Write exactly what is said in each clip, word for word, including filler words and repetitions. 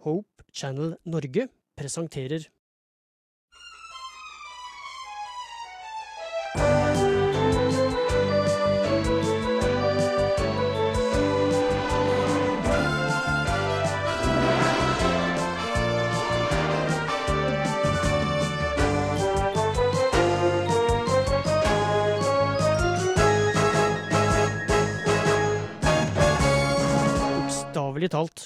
Hope Channel Norge presenterer Bokstavelig talt.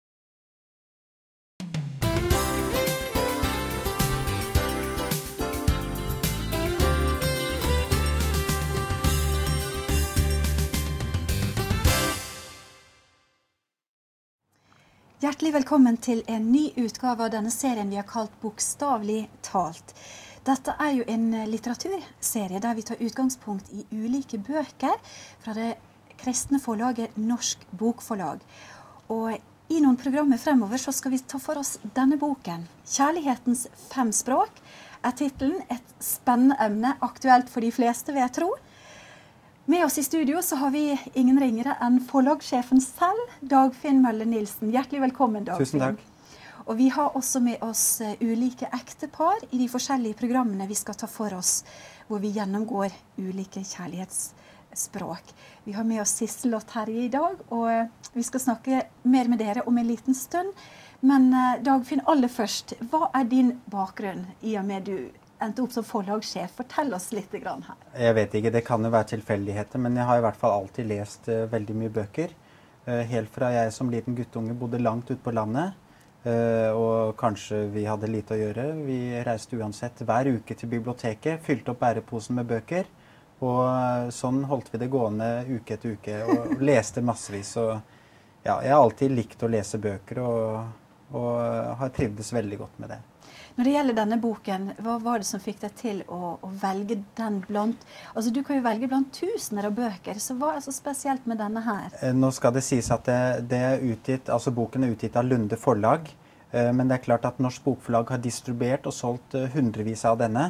Hjertelig velkommen til en ny utgave av denne serien vi har kalt Bokstavelig talt. Dette er jo en litteraturserie der vi tar utgangspunkt i ulike bøker fra det kristne forlaget Norsk Bokforlag. Og i noen programmer fremover så skal vi ta for oss denne boken. Kjærlighetens fem språk er titelen, et spennende emne, aktuelt for de fleste vil jeg tro. Med oss i studio så har vi ingen ringere enn forlagssjefen selv, Dagfinn Møller-Nilsen. Hjertelig velkommen, Dagfinn. Tusen takk. Og vi har også med oss ulike ektepar i de forskjellige programmene vi skal ta for oss, hvor vi gjennomgår ulike kjærlighetsspråk. Vi har med oss Sissel og Terje i dag, og vi skal snakke mer med dere om en liten stund. Men Dagfinn, aller først, hva er din bakgrunn i og med du endte opp som forlagssjef? Fortell oss litt grann her. Jeg vet ikke, det kan jo være tilfeldigheter, men jeg har i hvert fall alltid lest uh, veldig mye bøker. Uh, helt fra jeg som liten guttunge bodde langt ut på landet, uh, og kanskje vi hadde lite å gjøre. Vi reiste uansett hver uke til biblioteket, fylte opp bæreposen med bøker, og uh, sånn holdt vi det gående uke etter uke, og leste massevis. Og, ja, jeg har alltid likt å lese bøker, og, og uh, har trivdes veldig godt med det. Når det gjelder denne boken, hva var det som fikk deg til å, å velge den blant, altså du kan jo velge blant tusener av bøker, så hva er så spesielt med denne her? Nå skal det sies at det, det er utgitt, altså boken er utgitt av Lunde Forlag, men det er klart at Norsk Bokforlag har distribuert og solgt hundrevis av denne.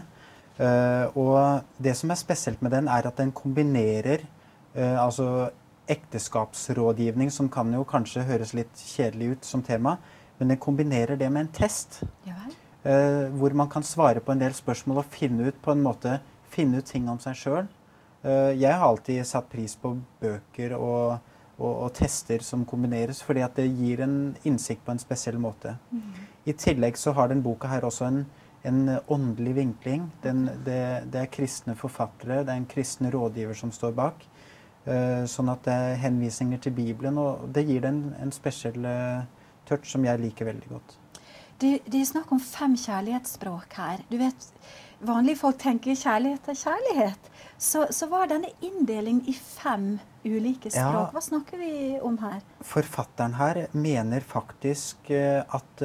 Og det som er spesielt med den er at den kombinerer altså ekteskapsrådgivning, som kan jo kanskje høres litt kjedelig ut som tema, men den kombinerer det med en test. Ja vel. Uh, hvor man kan svare på en del spørsmål og finne ut på en måte, finne ut ting om seg selv. Uh, jeg har alltid satt pris på bøker og, og, og tester som kombineres, fordi at det gir en innsikt på en spesiell måte. Mm. I tillegg så har den boka her også en, en åndelig vinkling. Den, det, det er kristne forfattere, det er en kristne rådgiver som står bak. Uh, sånn at det er henvisninger til Bibelen, og det gir den en spesiell uh, touch som jeg liker veldig godt. Det, det er snakk om fem kjærlighetsspråk her. Du vet, vanlige folk tenker kjærlighet er kjærlighet. Så, så hva er denne inndeling i fem ulike språk? Ja, hva snakker vi om her? Forfatteren her mener faktisk uh, at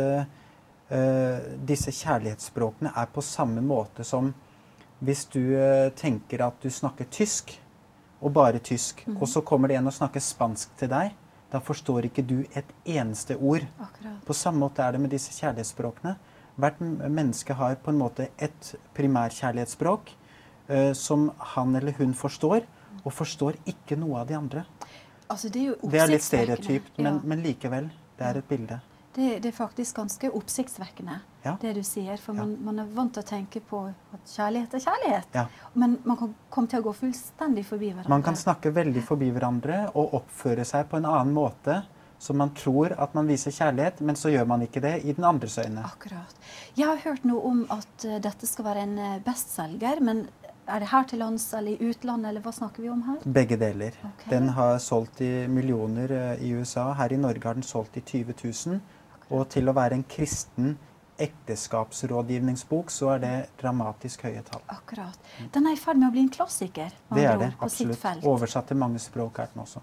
uh, disse kjærlighetsspråkene er på samme måte som hvis du uh, tenker at du snakker tysk, og bare tysk, mm. og så kommer det en og snakker spansk til deg, da forstår ikke du et eneste ord. Akkurat. På samme måte er det med disse kjærlighetsspråkene. Hvert menneske har på en måte et primærkjærlighetsspråk uh, som han eller hun forstår, og forstår ikke noe av de andre. Altså, det er jo det er litt stereotypt, men, ja. men likevel, det er et bilde. Det, det er faktisk ganske oppsiktsvekkende, ja. det du sier, for man, ja. man er vant til å tenke på at kjærlighet er kjærlighet. Ja. Men man kan komme til å gå fullstendig forbi hverandre. Man kan snakke veldig forbi hverandre og oppføre seg på en annen måte, så man tror at man viser kjærlighet, men så gjør man ikke det i den andres øyne. Akkurat. Jeg har hørt noe om at uh, dette skal være en uh, bestselger, men er det her til lands eller i utlandet, eller hva snakker vi om her? Begge deler. Okay. Den har solgt i millioner uh, i U S A. Her i Norge har den solgt i tyve tusen. Og til å være en kristen ekteskapsrådgivningsbok, så er det dramatisk høye tall. Akkurat. Den er i ferd med å bli en klassiker. Det er det, absolutt. Oversatt til mange språk er den også.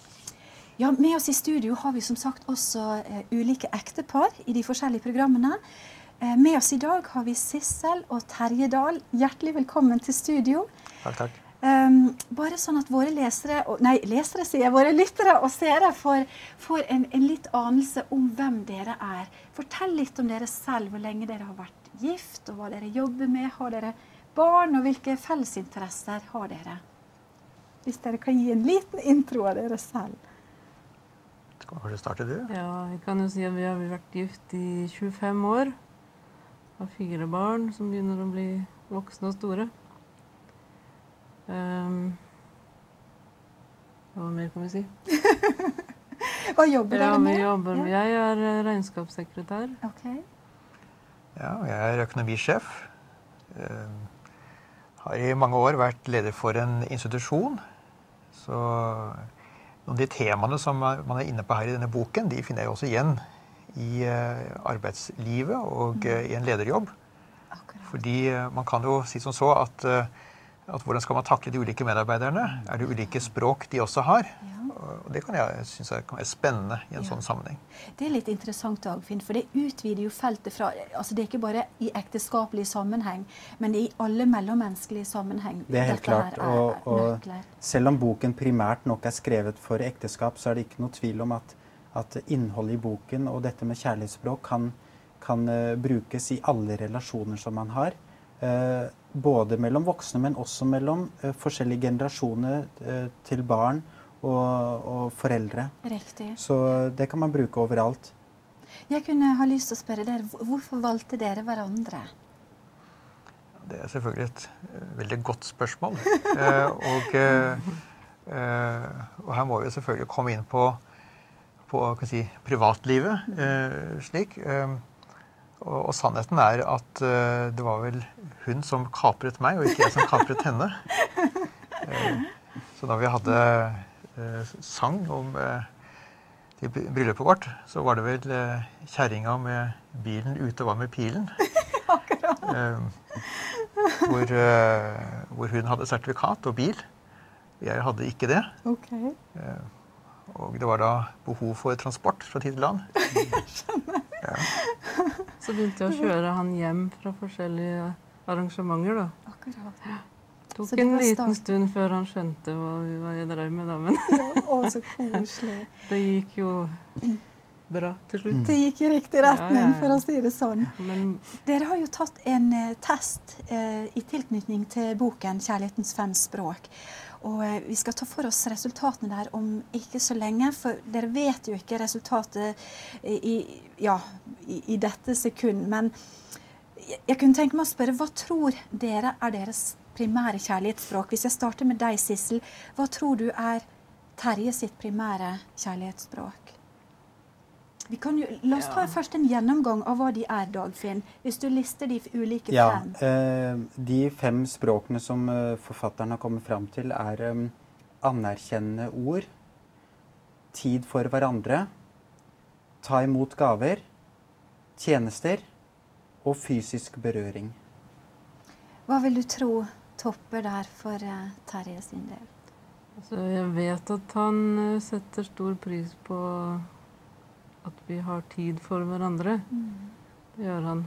Ja, med oss i studio har vi som sagt også uh, ulike ektepar i de forskjellige programmene. Uh, med oss i dag har vi Sissel og Terje Dahl. Hjertelig velkommen til studio. Takk, takk. Um, bare sånn at våre lesere, nei, lesere sier, våre lyttere og seere får, får en, en litt anelse om hvem dere er. Fortell litt om dere selv, hvor lenge dere har vært gift, og hva dere jobber med. Har dere barn, og hvilke fellesinteresser har dere? Hvis dere kan gi en liten intro av dere selv. Kan du kanskje starte du? Ja, jeg kan jo si at vi har vært gift i tjuefem år. Har fire barn som begynner å bli voksne og store. Um, hva mer kan vi si? Hva jobber Ja, dere vi med? jobber, Ja. jeg er eh, regnskapssekretær. Ok. Ja, og jeg er økonomisjef. Eh, har i mange år vært leder for en institusjon. Så noen av de temaene som man er inne på her i denne boken, de finner jeg også igjen i eh, arbeidslivet og eh, i en lederjobb. Akkurat. Fordi eh, man kan jo si som så at, eh, at hvordan skal man takle de ulike medarbeiderne? Er det ulike språk de også har? Ja. Og det kan jeg synes jeg kan være spennende i en Ja. sånn sammenheng. Det er litt interessant, Dagfinn, for det utvider jo feltet fra altså Det er ikke bare i ekteskapelig sammenheng, men det er i alle mellommenneskelige sammenheng. Det er helt Dette her klart. Og, og nøkler. selv om boken primært nok er skrevet for ekteskap, så er det ikke noe tvil om at, at innholdet i boken og dette med kjærlighetsspråk kan, kan uh, brukes i alle relasjoner som man har. Uh, både mellom voksne, men også mellom uh, forskjellige generasjoner uh, til barn og, og foreldre. Riktig. Så det kan man bruke overalt. Jeg kunne ha lyst til å spørre dere, hvor- hvorfor valgte dere hverandre? Det er selvfølgelig et eh, veldig godt spørsmål. Eh, og, eh, eh, og her må vi selvfølgelig komme inn på, på hva skal jeg si, privatlivet. Eh, slik. Eh, og, og sannheten er at eh, det var vel hun som kapret meg, og ikke jeg som kapret henne. Eh, så da vi hadde eh, sang om eh, til bryllupet vårt, så var det vel eh, kjerringa med bilen ute og var med pilen. Eh, hvor, eh, hvor hun hadde sertifikat og bil. Jeg hadde ikke det. Ok. Eh, og det var da behov for transport fra tid til annen. Ja. Så begynte jeg å kjøre han hjem fra forskjellige arrangementer, da. Akkurat. Tok Så det en var liten start. stund før han skjønte hva, hva jeg drev med, da. Men Å, så koselig. det gikk jo bra til slutt. Det gikk i riktig retning, Ja, ja, ja. for å si det sånn. Men Dere har jo tatt en eh, test eh, i tilknytning til boken 'Kjærlighetens fem språk'. Og eh, vi skal ta for oss resultatene der om ikke så lenge, for dere vet jo ikke resultatet i, i- ja, i, i dette sekund. Men jeg, jeg kunne tenke meg å spørre, hva tror dere er deres primære kjærlighetsspråk? Hvis jeg starter med deg, Sissel, hva tror du er Terje sitt primære kjærlighetsspråk? Vi kan jo, la oss ta Ja. først en gjennomgang av hva de er, Dagfinn. Hvis du lister de ulike Ja, fem. eh, de fem språkene som eh, forfatteren har kommet fram til, er eh, anerkjennende ord, tid for hverandre, ta imot gaver, tjenester og fysisk berøring. Hva vil du tro topper der for eh, Terje sin del? altså, jeg vet at han eh, setter stor pris på at vi har tid for hverandre. Det gjør han.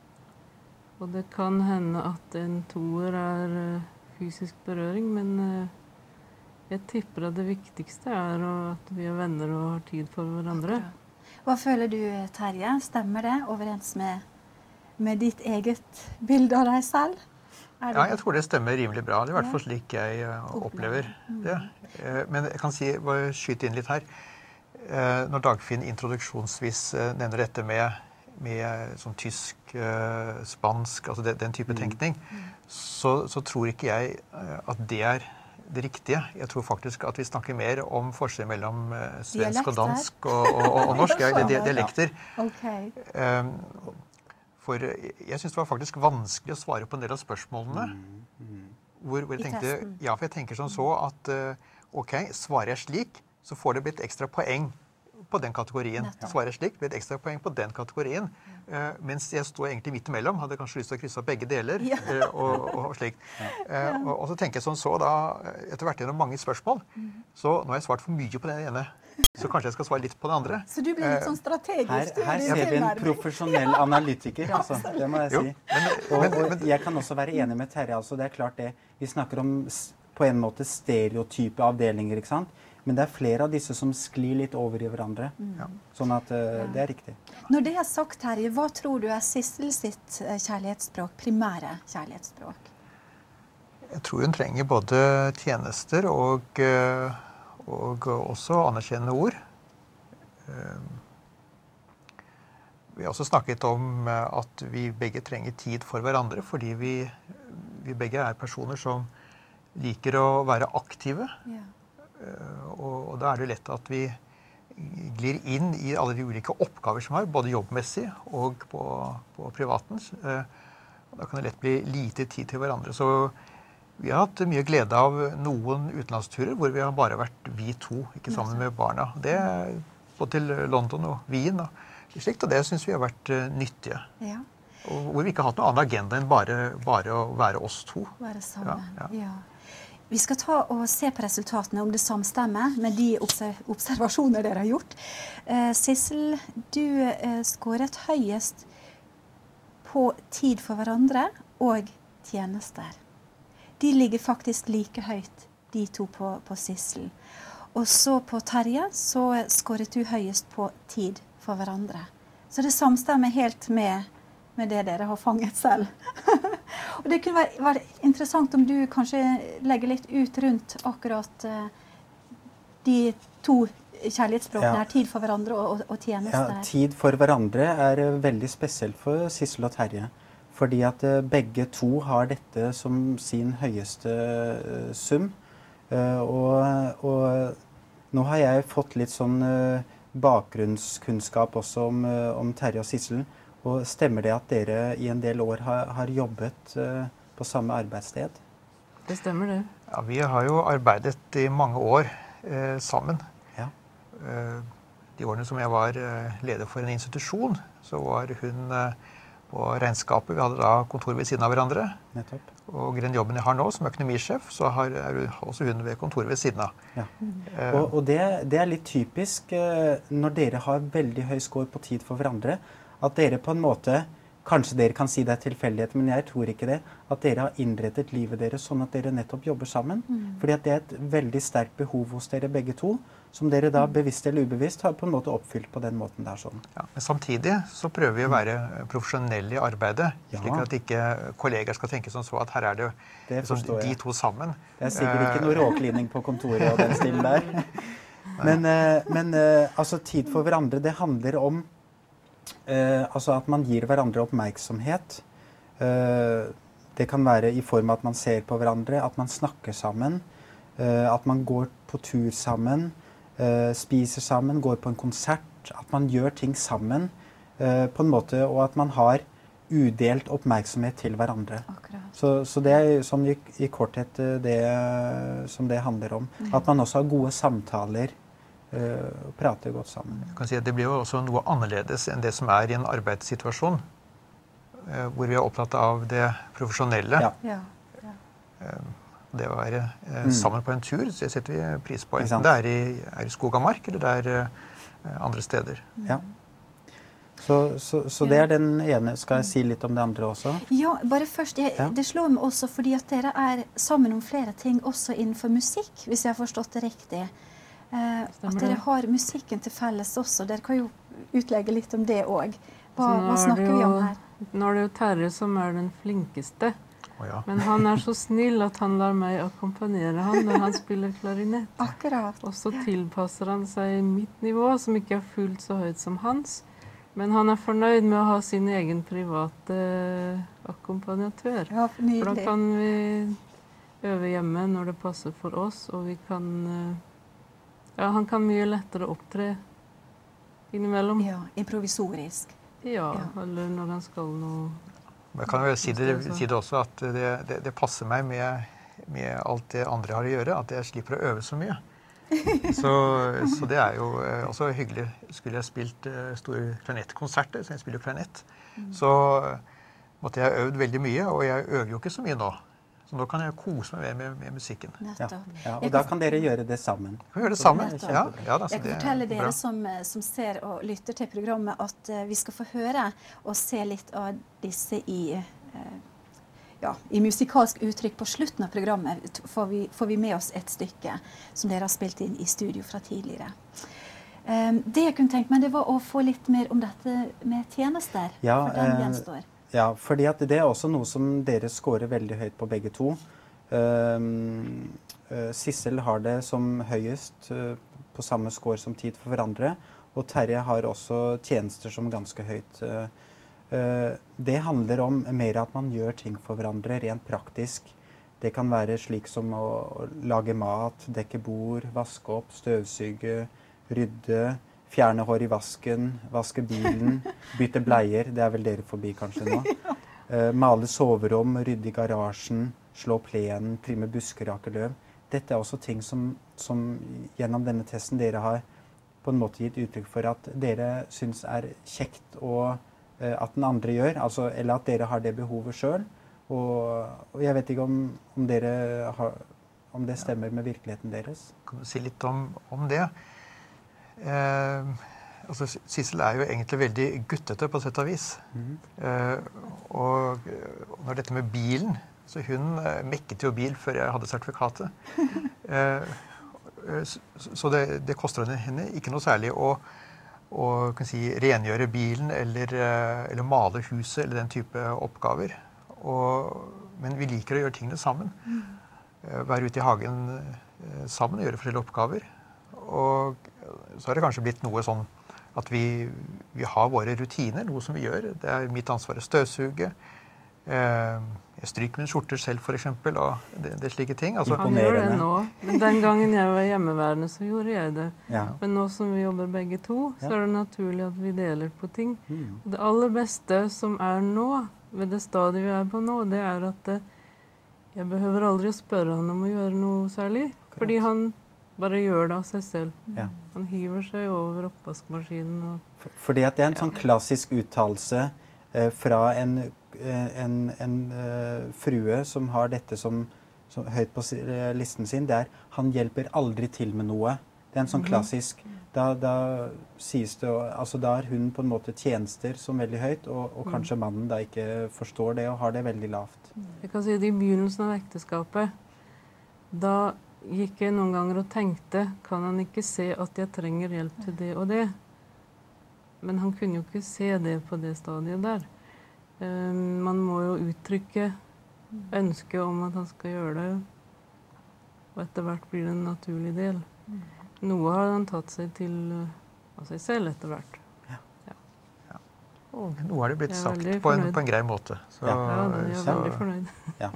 Og det kan hende at en toer er eh, fysisk berøring, men eh, jeg tipper at det viktigste er å- at vi er venner og har tid for hverandre. Hva føler du, Terje? Stemmer det overens med, med ditt eget bilde av deg selv? Er det- Ja, jeg tror det stemmer rimelig bra. Det er i hvert Ja. fall slik jeg eh, opplever det. Eh, Men jeg kan si, bare skyte inn litt her. Eh, Når Dagfinn introduksjonsvis eh, nevner dette med, med sånn tysk, eh, spansk, altså den, den type tenkning, så, så tror ikke jeg eh, at det er det riktige. Jeg tror faktisk at vi snakker mer om forskjell mellom eh, svensk og Dialekter. dansk og, og, og, og norsk. Ja, det- det- dialekter. Ok. Um, For jeg syns det var faktisk vanskelig å svare på en del av spørsmålene. Hvor, hvor jeg I tenkte, testen. ja, for jeg tenker som så at uh, ok, svarer jeg slik, så får det blitt ekstra poeng på den kategorien. Nettopp. Svarer jeg slik, blir det ekstra poeng på den kategorien. Uh, mens jeg står egentlig midt imellom, hadde kanskje lyst til å krysse av begge deler. Ja. uh, og, og, og slikt. Uh, og, og så tenker jeg som så da, etter hvert gjennom mange spørsmål, så nå har jeg svart for mye på den ene. Så kanskje jeg skal svare litt på den andre. Så du blir litt sånn strategisk? Her, du, her i din ser vi en tilnærming. profesjonell analytiker, altså. Det må jeg Jo, si. men- Og, men- og jeg kan også være enig med Terje. Altså, det er klart det. Vi snakker om s- på en måte stereotype avdelinger, ikke sant? Men det er flere av disse som sklir litt over i hverandre. Ja. Sånn at eh, det er riktig. Når det er sagt, Terje, hva tror du er Sissel sitt eh, kjærlighetsspråk, primære kjærlighetsspråk? Jeg tror hun trenger både tjenester og, eh, og også anerkjennende ord. Vi har også snakket om at vi begge trenger tid for hverandre, fordi vi, vi begge er personer som liker å være aktive. Ja. Og, og da er det lett at vi glir inn i alle de ulike oppgaver som har, både jobbmessig og på, på privaten. Da kan det lett bli lite tid til hverandre. Så vi har hatt mye glede av noen utenlandsturer hvor vi har bare vært vi to, ikke sammen med barna. Det er både til London og Wien og slikt, og det synes vi har vært uh, nyttige. Ja. Og hvor vi ikke har hatt noen annen agenda enn bare, bare å være oss to. Være sammen, ja, ja. Ja. Vi skal ta og se på resultatene om det samstemmer med de observasjoner dere har gjort. Uh, Sissel, du uh, skåret høyest på tid for hverandre og tjenester. De ligger faktisk like høyt, de to på, på Sissel. Og så på Terje, så skåret du høyest på tid for hverandre. Så det samstemmer helt med, med det dere har fanget selv. Og det kunne være, være interessant om du kanskje legger litt ut rundt akkurat uh, de to kjærlighetsspråkene, ja. Tid for hverandre og, og, og tjenester. Ja, tid for hverandre er uh, veldig spesielt for Sissel og Terje. Fordi at uh, begge to har dette som sin høyeste uh, sum. Uh, og, og nå har jeg fått litt sånn uh, bakgrunnskunnskap også om, om Terje og Sissel. Og stemmer det at dere i en del år har, har jobbet uh, på samme arbeidssted? Det stemmer det. Ja, vi har jo arbeidet i mange år eh, sammen. Ja. Eh, de årene som jeg var eh, leder for en institusjon, så var hun eh, på regnskapet. Vi hadde da kontor ved siden av hverandre. Nettopp. Og den jobben jeg har nå som økonomisjef, så har, er også hun ved kontoret ved siden av. Ja. Uh, og og det, det er litt typisk uh, når dere har veldig høy score på tid for hverandre, at dere på en måte, kanskje dere kan si det er tilfeldighet, men jeg tror ikke det, at dere har innrettet livet deres sånn at dere nettopp jobber sammen. Mm. Fordi at det er et veldig sterkt behov hos dere begge to, som dere da bevisst eller ubevisst har på en måte oppfylt på den måten der sånn. Ja, men samtidig så prøver vi å være profesjonelle i arbeidet, ja. Slik at ikke kolleger skal tenke sånn så at her er det, det liksom, de to sammen. Det er sikkert ikke noe råklining på kontoret og den stilen der. Men, men altså tid for hverandre, det handler om eh, altså at man gir hverandre oppmerksomhet. Eh, det kan være i form av at man ser på hverandre, at man snakker sammen, eh, at man går på tur sammen, Uh, spiser sammen, går på en konsert, at man gjør ting sammen uh, på en måte, og at man har udelt oppmerksomhet til hverandre. Så, så det er sånn i, i korthet uh, det uh, som det handler om. Mm. At man også har gode samtaler uh, og prater godt sammen. Jeg kan si at det blir jo også noe annerledes enn det som er i en arbeidssituasjon, uh, hvor vi er opptatt av det profesjonelle. Ja. Ja. Ja. Uh, Det å være eh, mm. sammen på en tur, så setter vi pris på. Enten det er i, er i skog og mark, eller det er eh, andre steder. Ja. Så, så, så det er den ene. Skal jeg si litt om det andre også? Ja, bare først. Jeg, ja. Det slår meg også fordi at dere er sammen om flere ting, også innenfor musikk, hvis jeg har forstått det riktig. Eh, at dere har musikken til felles også. Dere kan jo utlegge litt om det også. Hva, hva snakker jo, vi om her? Nå er det jo Terje som er den flinkeste. Oh, ja. Men han er så snill at han lar meg akkompagnere han når han spiller klarinett. Akkurat. Og så tilpasser han seg mitt nivå, som ikke er fullt så høyt som hans. Men han er fornøyd med å ha sin egen private akkompagnatør. Ja, for da kan vi øve hjemme når det passer for oss, og vi kan... Ja, han kan mye lettere opptre innimellom. Ja, improvisorisk. Ja, ja. Eller når han skal noe... Jeg kan jo si det, si det også at det, det, det passer meg med, med alt det andre har å gjøre, at jeg slipper å øve så mye. Så, så det er jo også hyggelig. Skulle jeg spilt store klarinettkonserter, så jeg spiller klarinett, så måtte jeg ha øvd veldig mye, og jeg øver jo ikke så mye nå. Så nå kan jeg kose meg med, med, med musikken. Ja. Ja, og da kan dere gjøre det sammen. Kan vi gjøre det sammen? Ja, ja, da, jeg kan fortelle dere som, som ser og lytter til programmet at uh, vi skal få høre og se litt av disse i, uh, ja, i musikalsk uttrykk på slutten av programmet. Får vi, får vi med oss et stykke som dere har spilt inn i studio fra tidligere. Um, det jeg kunne tenkt meg, det var å få litt mer om dette med tjenester. Ja, for den gjenstår. Ja, fordi at det er også noe som dere scorer veldig høyt på begge to. Um, uh, Sissel har det som høyest uh, på samme score som tid for hverandre. Og Terje har også tjenester som ganske høyt. Det handler om mer at man gjør ting for hverandre rent praktisk. Det kan være slik som å lage mat, dekke bord, vaske opp, støvsuge, rydde, fjerne hår i vasken, vaske bilen, bytte bleier, det er vel dere forbi kanskje nå. Male soverom, rydde i garasjen, slå plenen, trimme busker, rake løv. Dette er også ting som, som gjennom denne testen dere har på en måte gitt uttrykk for at dere synes er kjekt og uh, at den andre gjør, altså, eller at dere har det behovet selv. Og, og jeg vet ikke om, om, dere har, om det stemmer med virkeligheten deres. Kan du si litt om, om det? Eh, altså, Sissel er jo egentlig veldig guttete på sett og vis. Mm. Eh, og, og når dette med bilen, så hun eh, mekket jo bil før jeg hadde sertifikatet. Eh, så så det, det koster henne ikke noe særlig å, å kan si, rengjøre bilen eller, eller male huset eller den type oppgaver. Og, men vi liker å gjøre tingene sammen. Mm. Være ute i hagen sammen og gjøre forskjellige oppgaver. Og så har det kanskje blitt noe sånn at vi, vi har våre rutiner, noe som vi gjør. Det er mitt ansvar å støvsuge. Jeg stryker mine skjorter selv, for eksempel, og det, det er slike ting. Altså, Han gjør det nå. Men den gangen jeg var hjemmeværende, så gjorde jeg det. Ja. Men nå som vi jobber begge to, så er det naturlig at vi deler på ting. Mm. Det aller beste som er nå, ved det stadiet vi er på nå, det er at jeg behøver aldri å spørre han om å gjøre noe særlig, fordi han bare gjør det av seg selv. Ja. Han hiver seg over oppvaskmaskinen. Og fordi at det er en sånn klassisk uttalelse eh, fra en, en, en uh, frue som har dette som, som høyt på listen sin, det er han hjelper aldri til med noe. Det er en sånn klassisk, da, da sies det, altså da er hun på en måte tjenester som veldig høyt, og, og kanskje mannen da ikke forstår det og har det veldig lavt. Jeg kan si det i begynnelsen av ekteskapet, da gikk jeg noen ganger og tenkte, kan han ikke se at jeg trenger hjelp til det og det? Men han kunne jo ikke se det på det stadiet der. Um, man må jo uttrykke ønske om at han skal gjøre det, og etter hvert blir det en naturlig del. Noe har han tatt seg til uh, av seg selv etter hvert. Ja. Ja. Ja. Og noe har det blitt sagt på en, på en grei måte. Så, ja, ja jeg er så, veldig fornøyd. Ja.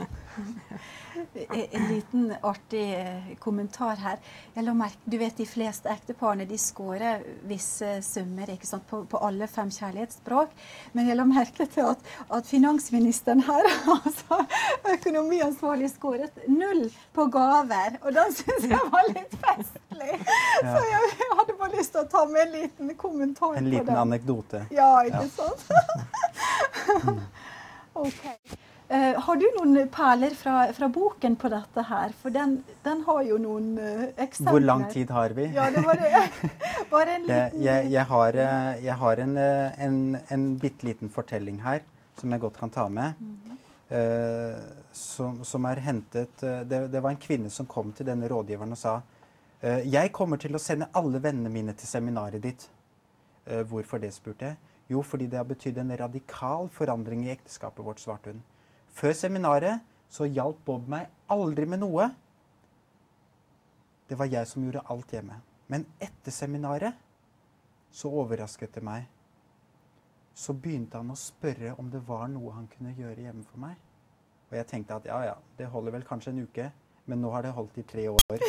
En liten artig kommentar her. Jeg la merke, du vet de fleste ekteparene de skårer visse summer ikke sant, på, på alle fem kjærlighetsspråk. Men jeg la merke til at, at finansministeren her, altså økonomiansvarlig, skåret null på gaver. Og den synes jeg var litt festlig. Ja. Så jeg, jeg hadde bare lyst til å ta med en liten kommentar på det. En liten anekdote. Ja, ikke ja. sant? Ok. Uh, har du noen perler fra, fra boken på dette her? For den, den har jo noen uh, eksempler. Hvor lang tid har vi? Ja, det var det. Bare en liten... Jeg, jeg har, jeg har en, en, en bitteliten fortelling her, som jeg godt kan ta med. Mm-hmm. uh, som, som er hentet... Det, det var en kvinne som kom til denne rådgiveren og sa uh, jeg kommer til å sende alle vennene mine til seminaret ditt. Uh, hvorfor det, spurte jeg? Jo, fordi det har betydd en radikal forandring i ekteskapet vårt, svarte hun. Før seminaret så hjalp Bob meg aldri med noe. Det var jeg som gjorde alt hjemme. Men etter seminaret så overrasket det meg. Så begynte han å spørre om det var noe han kunne gjøre hjemme for meg. Og jeg tenkte at ja, ja, det holder vel kanskje en uke, men nå har det holdt i tre år.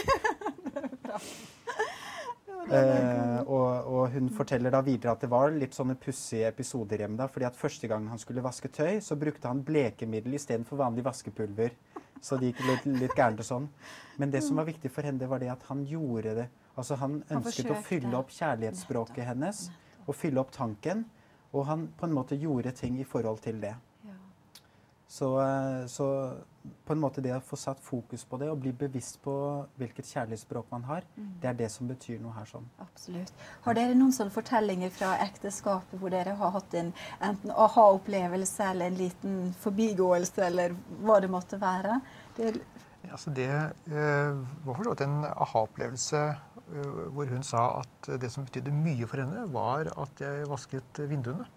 Uh, og, og hun forteller da videre at det var litt sånne pussige episoder hjemme da, fordi at første gang han skulle vaske tøy, så brukte han blekemiddel i stedet for vanlig vaskepulver. Så det gikk litt, litt gærent og sånn. Men det som var viktig for henne, det var det at han gjorde det. Altså han ønsket han å fylle opp kjærlighetsspråket hennes, og fylle opp tanken, og han på en måte gjorde ting i forhold til det. Så, så på en måte det å få satt fokus på det og bli bevisst på hvilket kjærlighetsspråk man har, mm. det er det som betyr noe her sånn. Absolutt. Har dere noen sånne fortellinger fra ekteskapet hvor dere har hatt en enten aha-opplevelse eller en liten forbigåelse eller hva det måtte være? Det, ja, altså det uh, var for så vidt en aha-opplevelse uh, hvor hun sa at det som betydde mye for henne var at jeg vasket vinduene.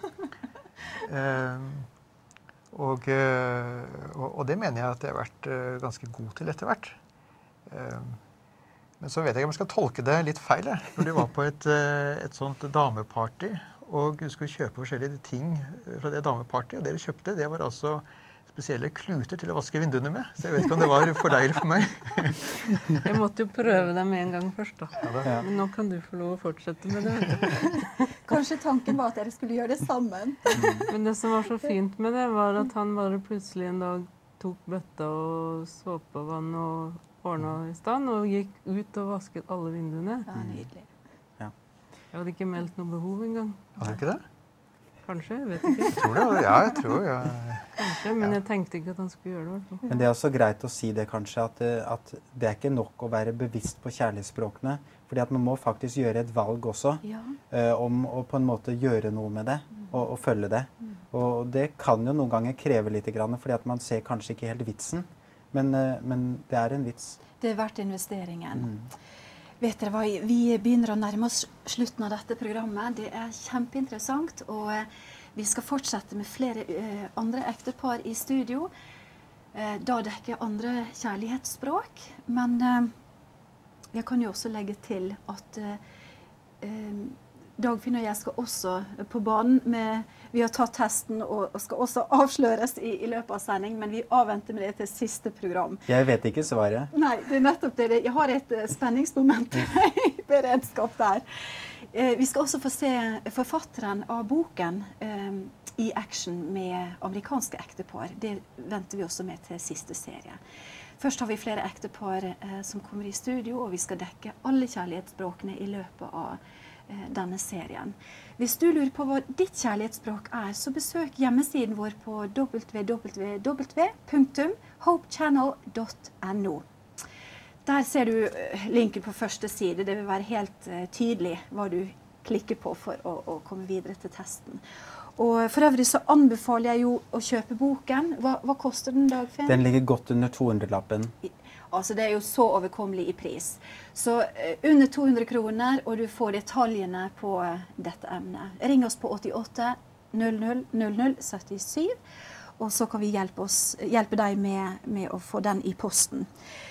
uh, Og, og, og det mener jeg at jeg har vært ganske god til etter hvert. Men så vet jeg ikke om jeg skal tolke det litt feil. Jeg. Når du var på et, et sånt dameparty, og du skulle kjøpe forskjellige ting fra det dameparty, og det du kjøpte, det var altså spesielle kluter til å vaske vinduene med. Så jeg vet ikke om det var for deg eller for meg. Jeg måtte jo prøve dem en gang først, da. Ja. Men nå kan du få lov å fortsette med det. Kanskje tanken var at dere skulle gjøre det sammen. Men det som var så fint med det, var at han bare plutselig en dag tok bøtta og såpevann og ordnet i stand, og gikk ut og vasket alle vinduene. Ja, nydelig. Jeg hadde ikke meldt noe behov engang. Hadde du ikke det? Kanskje, jeg vet ikke. Jeg tror det, ja, jeg tror, ja. Kanskje, men jeg tenkte ikke at han skulle gjøre det. Men det er også greit å si det kanskje, at, at det er ikke nok å være bevisst på kjærlighetsspråkene, fordi at man må faktisk gjøre et valg også, Ja. eh, om å på en måte gjøre noe med det, og, og følge det. Og det kan jo noen ganger kreve litt, grann, fordi at man ser kanskje ikke helt vitsen, men, eh, men det er en vits. Det er verdt investeringen. Mm. Vet dere hva, vi begynner å nærme oss slutten av dette programmet. Det er kjempeinteressant, og eh, vi skal fortsette med flere eh, andre ektepar i studio. Eh, da dekker andre kjærlighetsspråk, men eh, jeg kan jo også legge til at eh, eh, Dagfinn og jeg skal også på banen med, vi har tatt testen og, og skal også avsløres i, i løpet av sending, men vi avventer med det til siste program. Jeg vet ikke svaret. Nei, det er nettopp det. Jeg har et uh, spenningsmoment i beredskap der. Eh, vi skal også få se forfatteren av boken eh, i action med amerikanske ektepar. Det venter vi også med til siste serie. Først har vi flere ektepar eh, som kommer i studio, og vi skal dekke alle kjærlighetsspråkene i løpet av denne serien. Hvis du lurer på hva ditt kjærlighetsspråk er, så besøk hjemmesiden vår på w w w punktum hope channel punktum no. Der ser du linken på første side. Det vil være helt uh, tydelig hva du klikker på for å, å komme videre til testen. Og for øvrig så anbefaler jeg jo å kjøpe boken. Hva, hva koster den, Dagfinn? Den ligger godt under to hundre-lappen. Altså det er jo så overkommelig i pris. Så uh, under to hundre kroner, og du får detaljene på uh, dette emnet. Ring oss på åttiåtte null null null null syttisju, og så kan vi hjelpe, oss, hjelpe deg med, med å få den i posten.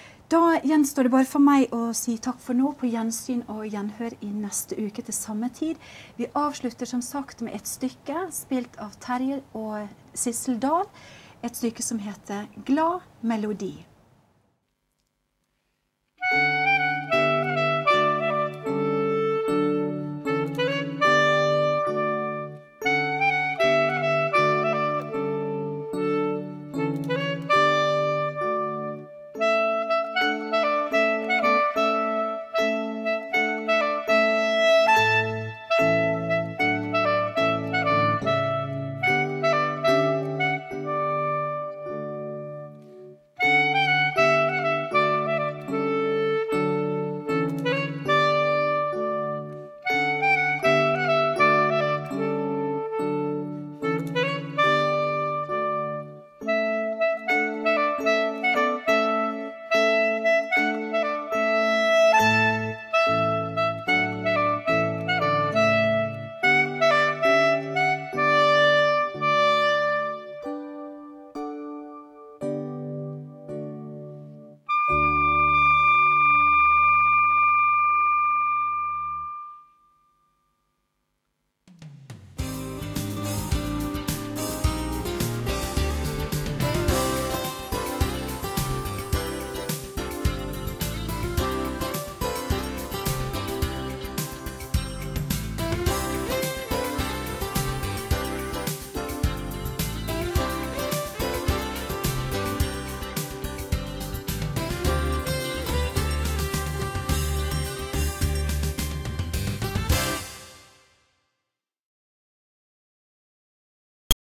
Da gjenstår det bare for meg å si takk for nå, på gjensyn og gjenhør i neste uke til samme tid. Vi avslutter som sagt med et stykke spilt av Terje og Sissel Dahl. Et stykke som heter Glad melodi. Thank you.